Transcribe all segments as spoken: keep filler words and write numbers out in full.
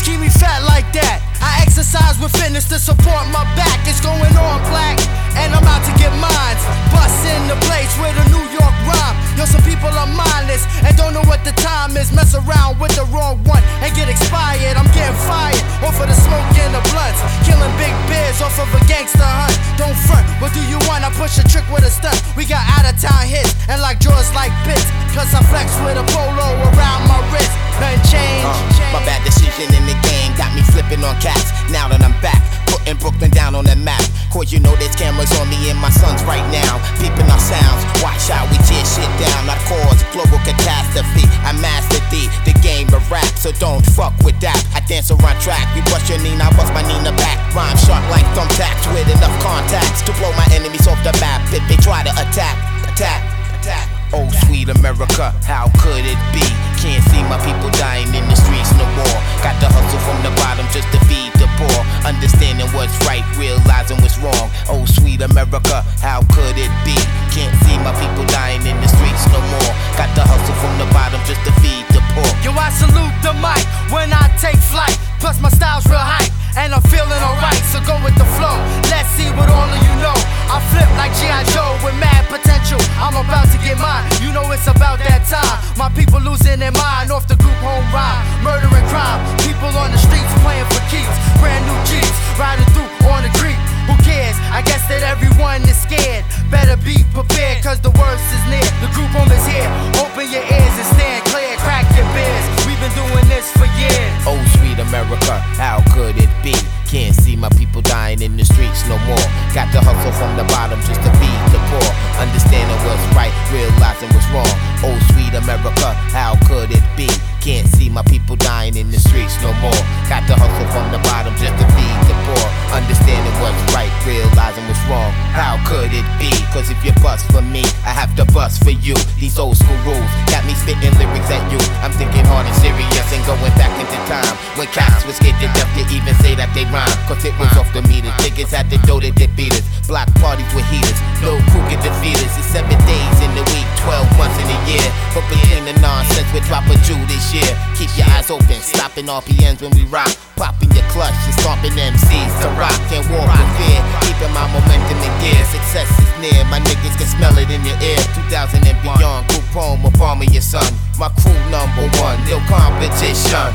keep me fat like that. I exercise with fitness to support my back. It's going on, black, and I'm out to get mines. Bust in the place with a New York rhyme. Yo, some people are mindless and don't know what the time is. Mess around with the wrong one and get expired. I'm getting fired off of the smoke and the blunts. Killing big bears off of a gangster hunt. Don't front, what do you want? I push a trick with a stunt. We got out of town hits and like drawers like bits. Plus I flex with a polo around my wrist. Nothing change. Uh, my bad decision in the game got me flipping on cats. Now that I'm back, putting Brooklyn down on the map. Cause you know there's cameras on me and my sons right now. Peeping our sounds, watch how we tear shit down. I cause global catastrophe. I mastered the, the game of rap, so don't fuck with that. I dance around track, you bust your Nina, I bust my Nina back. Rhyme sharp like thumbtacks with enough contacts to blow my enemies off the map if they try to attack, attack, attack. Oh sweet America, how could it be? Can't see my people dying in the streets no more. Got to hustle from the bottom just to feed the poor. Understanding what's right, realizing what's wrong. Oh sweet America, how could it be? Can't see my people dying in the streets no more. Got to hustle from the bottom just to feed the poor. Yo, I salute the mic when I take flight. Plus my style's real hype and I'm feeling alright, so go with the flow. Let's see what all of you know. I flip like G I Joe with mad potential. I'm about to get mine, you know it's about that time. My people losing their mind off the group home rhyme. Murder and crime, people on the streets playing for keeps. Brand new Jeeps, riding through on the creek. Who cares? I guess that everyone is scared. Better be prepared, cause the worst is near. The group home is here, open your ears and stand clear. Crack your beers, we've been doing this for years. Oh sweet America, how could it be? Can't see my people dying in the streets no more. Got to hustle from the bottom just to feed the poor. Understanding what's right, realizing what's wrong. Oh sweet America, how could it be? Can't see my people dying in the streets no more. Got to hustle from the bottom just to feed the poor. Understanding what's right, realizing what's wrong. How could it be? Cause if you bust for me, I have to bust for you. These old school rules got me spitting lyrics at you. I'm thinking hard and serious and going back into time when cats was scared to death to even say that they rhyme. Cause it was off the meters. Niggas had to do to defeat us. Block parties with heaters. No crew can defeat us. It's seven days in the week, twelve months in a year. But between the nonsense, we drop a Jew this year. Keep your eyes open, stopping R P Ms when we rock. Popping your clutch and stomping M Cs to rock. Can't walk with fear, keeping my momentum in gear. Success is near, my niggas can smell it in your ear. two thousand and beyond, group home, a bomb of your son. My crew number one, no competition.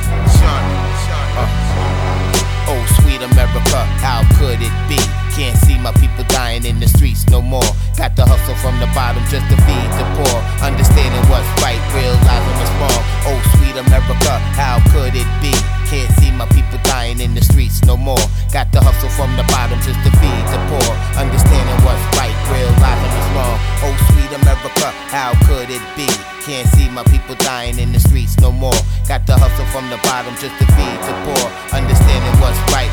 Uh. Oh sweet America, how could it be? Can't see my people dying in the streets no more. Got to hustle from the bottom just to feed the poor. Understanding what's right, realizing what's wrong. Oh sweet America, how could it be? Can't see my people dying in the streets no more. Got to hustle from the bottom just to feed the poor. Understanding what's right, realizing what's wrong. Oh sweet America, how could it be? Can't see my people dying in the streets no more. Got to hustle from the bottom just to feed the poor. Understanding what's right,